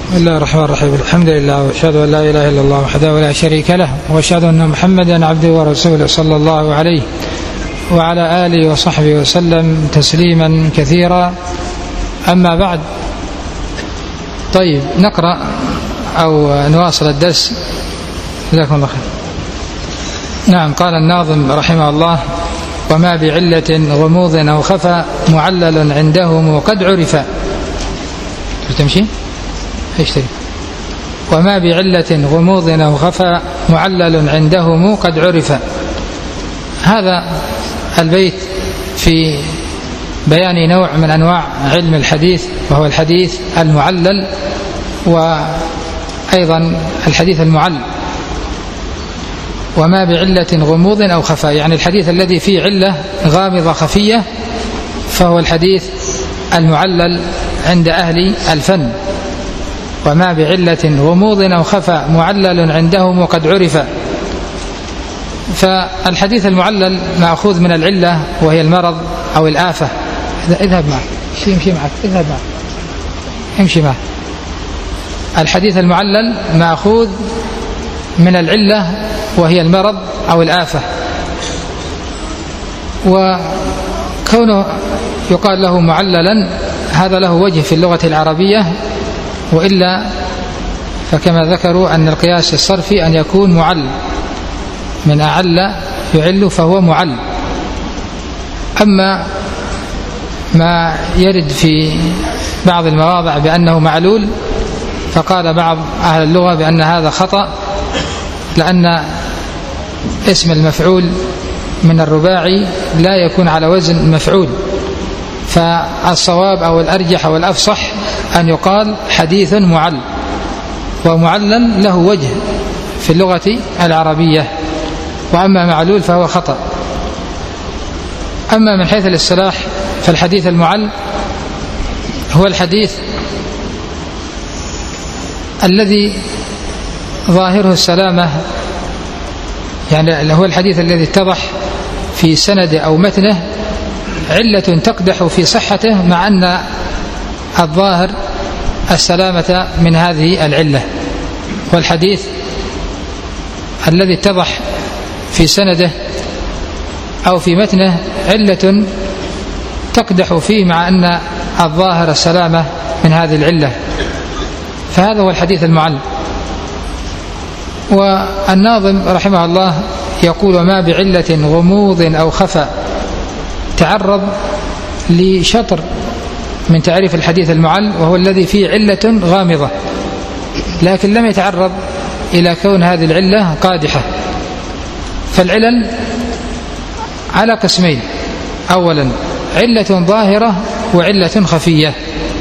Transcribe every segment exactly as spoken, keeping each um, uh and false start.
بسم الله الرحمن الرحيم. الحمد لله وأشهد أن لا إله إلا الله وحده لا شريك له وأشهد أن محمدا عبده ورسوله صلى الله عليه وعلى آله وصحبه وسلم تسليما كثيرا. أما بعد، طيب نقرأ أو نواصل الدرس. جزاكم الله خير. نعم، قال الناظم رحمه الله: وما بعلة غموض أو خفى معلل عندهم قد عرف. تمشي اشتري. وما بعلة غموض أو خفى معلل عندهم قد عرف. هذا البيت في بيان نوع من أنواع علم الحديث، وهو الحديث المعلل وأيضا الحديث المعل. وما بعلة غموض أو خفى، يعني الحديث الذي فيه علة غامضة خفية فهو الحديث المعلل عند أهل الفن. وما بعلة غموض أو خفى معلل عندهم وقد عرف. فالحديث المعلل مأخوذ من العلة وهي المرض أو الآفة. اذهب معك، امشي معك، اذهب معك، امشي معك. الحديث المعلل مأخوذ من العلة وهي المرض أو الآفة، وكونه يقال له معللا هذا له وجه في اللغة العربية، وإلا فكما ذكروا أن القياس الصرفي أن يكون معل، من أعل يعل فهو معل. أما ما يرد في بعض المواضع بأنه معلول فقال بعض أهل اللغة بأن هذا خطأ، لأن اسم المفعول من الرباعي لا يكون على وزن مفعول، فالصواب أو الأرجح أو الأفصح أن يقال حديث معل، ومعلل له وجه في اللغة العربية، وأما معلول فهو خطأ. أما من حيث الاصطلاح فالحديث المعل هو الحديث الذي ظاهره السلامة، يعني هو الحديث الذي اتضح في سند أو متنه علة تقدح في صحته مع أن الظاهر السلامة من هذه العلة. والحديث الذي اتضح في سنده أو في متنه علة تقدح فيه مع أن الظاهر السلامة من هذه العلة، فهذا هو الحديث المعل. والناظم رحمه الله يقول: ما بعلة غموض أو خفى، تعرض لشطر من تعريف الحديث المعل وهو الذي فيه علة غامضة، لكن لم يتعرض إلى كون هذه العلة قادحة. فالعلل على قسمين: أولا علة ظاهرة وعلة خفية.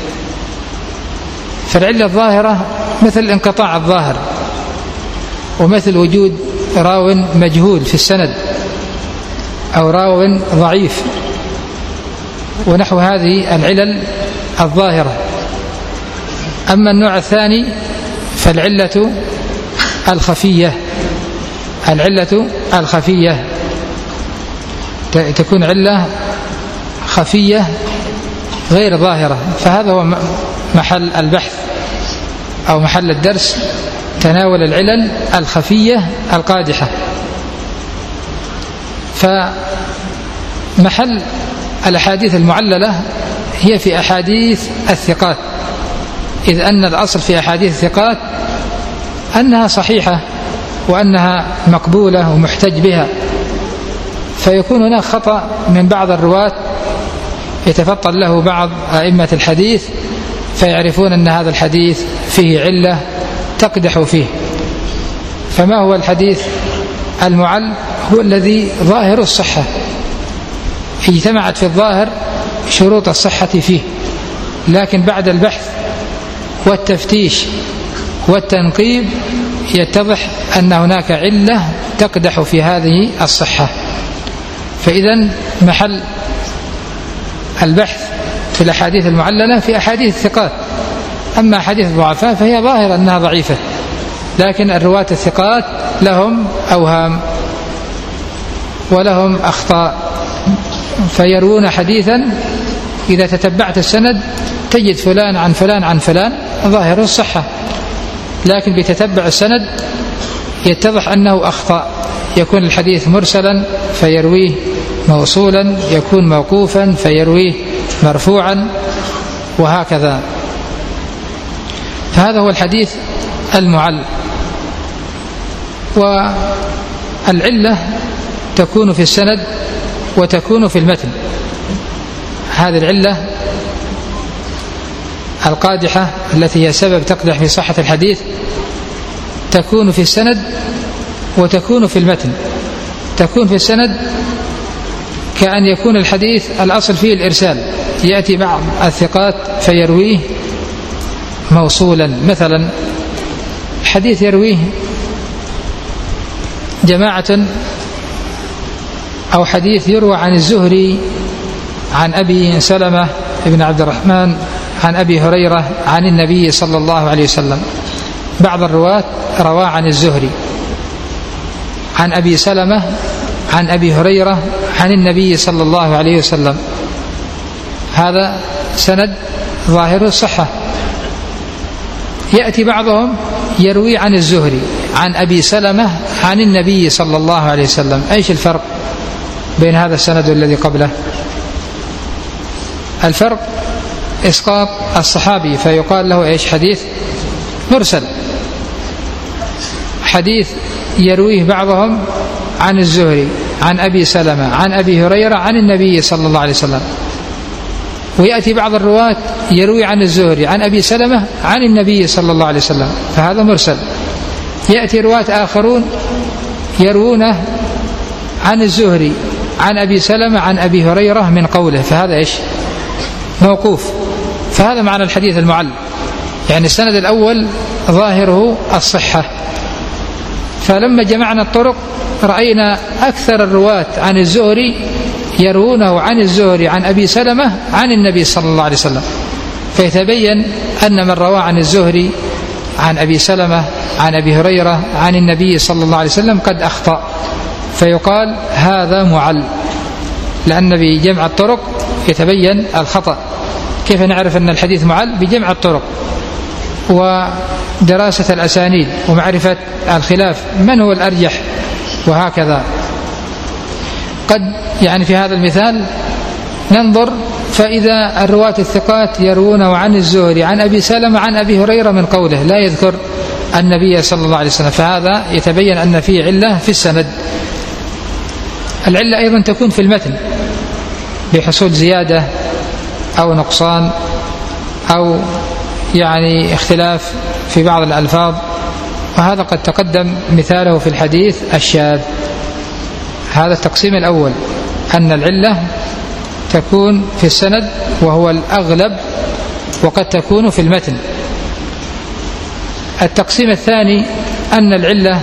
فالعلة الظاهرة مثل انقطاع الظاهر، ومثل وجود راو مجهول في السند أو راو ضعيف، ونحو هذه العلل الظاهرة. أما النوع الثاني فالعلة الخفية. العلة الخفية تكون علة خفية غير ظاهرة، فهذا هو محل البحث أو محل الدرس، تناول العلل الخفية القادحة. فمحل الأحاديث المعللة هي في أحاديث الثقات، إذ أن الأصل في أحاديث الثقات أنها صحيحة وأنها مقبولة ومحتج بها، فيكون هناك خطأ من بعض الرواة يتفطن له بعض أئمة الحديث فيعرفون أن هذا الحديث فيه علة تقدح فيه. فما هو الحديث المعل؟ هو الذي ظاهر الصحة، اجتمعت في الظاهر شروط الصحة فيه، لكن بعد البحث والتفتيش والتنقيب يتضح أن هناك علة تقدح في هذه الصحة. فإذن محل البحث في الأحاديث المعللة في أحاديث الثقات. أما أحاديث الضعفاء فهي ظاهرة أنها ضعيفة، لكن الرواة الثقات لهم أوهام ولهم أخطاء، فيروون حديثا إذا تتبعت السند تجد فلان عن فلان عن فلان ظاهره الصحة، لكن بتتبع السند يتضح أنه أخطأ، يكون الحديث مرسلا فيرويه موصولا، يكون موقوفا فيرويه مرفوعا، وهكذا. فهذا هو الحديث المعل. والعلة تكون في السند وتكون في المتن. هذه العلة القادحة التي هي سبب تقدح في صحة الحديث تكون في السند وتكون في المتن. تكون في السند كأن يكون الحديث الأصل فيه الإرسال، يأتي بعض الثقات فيرويه موصولا، مثلا حديث يرويه جماعة، أو حديث يروى عن الزهري عن أبي سلمة بن عبد الرحمن عن أبي هريرة عن النبي صلى الله عليه وسلم. بعض الرواة روى عن الزهري عن أبي سلمة عن أبي هريرة عن النبي صلى الله عليه وسلم، هذا سند ظاهر الصحة. يأتي بعضهم يروي عن الزهري عن أبي سلمة عن النبي صلى الله عليه وسلم. أيش الفرق بين هذا السند والذي قبله؟ الفرق إسقاط الصحابي، فيقال له إيش؟ حديث مرسل. حديث يرويه بعضهم عن الزهري عن أبي سلمة عن أبي هريرة عن النبي صلى الله عليه وسلم، ويأتي بعض الرواة يروي عن الزهري عن أبي سلمة عن النبي صلى الله عليه وسلم، فهذا مرسل. يأتي رواة آخرون يروونه عن الزهري عن أبي سلمة عن أبي هريرة من قوله، فهذا إيش؟ موقوف. فهذا معنى الحديث المعل، يعني السند الأول ظاهره الصحة، فلما جمعنا الطرق رأينا أكثر الرواة عن الزهري يروونه عن الزهري عن أبي سلمة عن النبي صلى الله عليه وسلم، فيتبين أن من روى عن الزهري عن أبي سلمة عن أبي هريرة عن النبي صلى الله عليه وسلم قد أخطأ، فيقال هذا معل، لأن بجمع الطرق يتبين الخطأ. كيف نعرف أن الحديث معل؟ بجمع الطرق ودراسة الأسانيد ومعرفة الخلاف من هو الأرجح، وهكذا. قد يعني في هذا المثال ننظر فإذا الرواة الثقات يروون عن الزهري عن أبي سلمة عن أبي هريرة من قوله، لا يذكر النبي صلى الله عليه وسلم، فهذا يتبين أن فيه علة في السند. العلة أيضا تكون في المتن بحصول زيادة أو نقصان أو يعني اختلاف في بعض الألفاظ، وهذا قد تقدم مثاله في الحديث الشاذ. هذا التقسيم الأول، أن العلة تكون في السند وهو الأغلب، وقد تكون في المتن. التقسيم الثاني أن العلة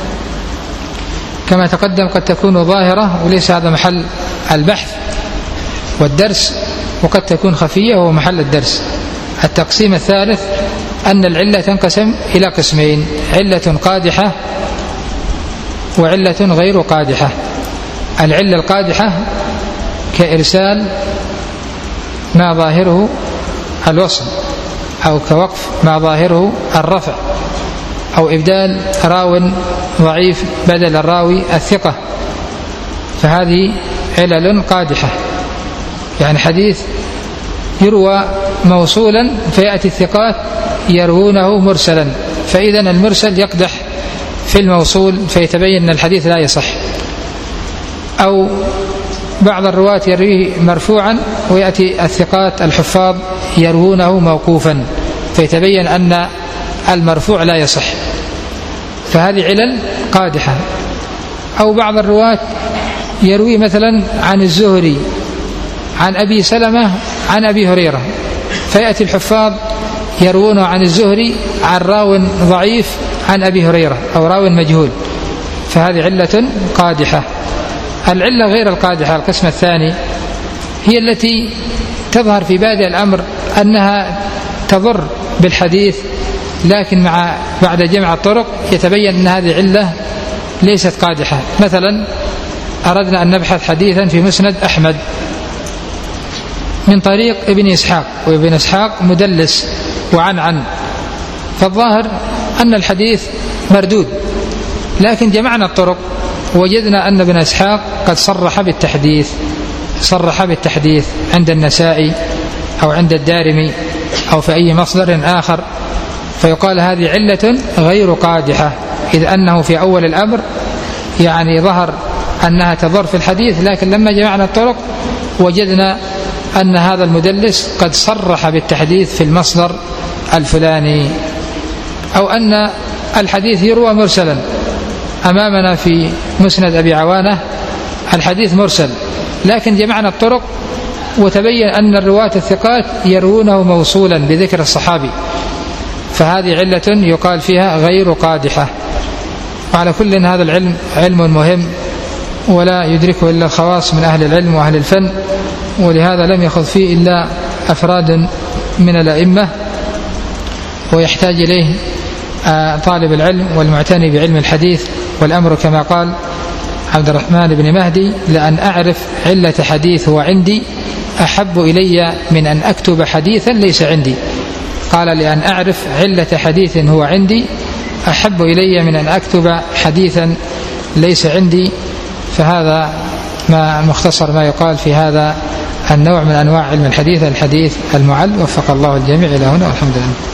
كما تقدم قد تكون ظاهرة وليس هذا محل البحث والدرس، وقد تكون خفية وهو محل الدرس. التقسيم الثالث أن العلة تنقسم إلى قسمين: علة قادحة وعلة غير قادحة. العلة القادحة كإرسال ما ظاهره الوصل، أو كوقف ما ظاهره الرفع، أو إبدال راو ضعيف بدل الراوي الثقة، فهذه علل قادحة. يعني حديث يروى موصولا فيأتي الثقات يروونه مرسلا، فإذا المرسل يقدح في الموصول فيتبين أن الحديث لا يصح. أو بعض الرواة يرويه مرفوعا ويأتي الثقات الحفاظ يروونه موقوفا فيتبين أن المرفوع لا يصح، فهذه علل قادحة. أو بعض الرواة يروي مثلا عن الزهري عن أبي سلمة عن أبي هريرة، فيأتي الحفاظ يروونه عن الزهري عن راو ضعيف عن أبي هريرة أو راو مجهول، فهذه علة قادحة. العلة غير القادحة القسم الثاني هي التي تظهر في بادئ الأمر أنها تضر بالحديث، لكن مع بعد جمع الطرق يتبين أن هذه علة ليست قادحة. مثلا أردنا أن نبحث حديثا في مسند أحمد من طريق ابن إسحاق، وابن إسحاق مدلس وعن عن فالظاهر أن الحديث مردود، لكن جمعنا الطرق وجدنا أن ابن إسحاق قد صرح بالتحديث صرح بالتحديث عند النسائي أو عند الدارمي أو في أي مصدر آخر، فيقال هذه علة غير قادحة، إذ أنه في أول الأمر يعني ظهر أنها تضر في الحديث، لكن لما جمعنا الطرق وجدنا أن هذا المدلس قد صرح بالتحديث في المصدر الفلاني، أو أن الحديث يروى مرسلا. أمامنا في مسند أبي عوانة الحديث مرسل، لكن جمعنا الطرق وتبين أن الرواة الثقات يروونه موصولا بذكر الصحابي، فهذه علة يقال فيها غير قادحة. وعلى كل هذا العلم علم مهم ولا يدركه إلا الخواص من أهل العلم وأهل الفن، ولهذا لم يخض فيه إلا أفراد من الأئمة، ويحتاج إليه طالب العلم والمعتني بعلم الحديث. والأمر كما قال عبد الرحمن بن مهدي: لأن أعرف علة حديث هو عندي أحب إلي من أن أكتب حديثا ليس عندي. قال: لأن أعرف علة حديث هو عندي أحب إلي من أن أكتب حديثا ليس عندي. فهذا ما مختصر ما يقال في هذا النوع من أنواع علم الحديث، الحديث المعل. وفق الله الجميع إلى هنا والحمد لله.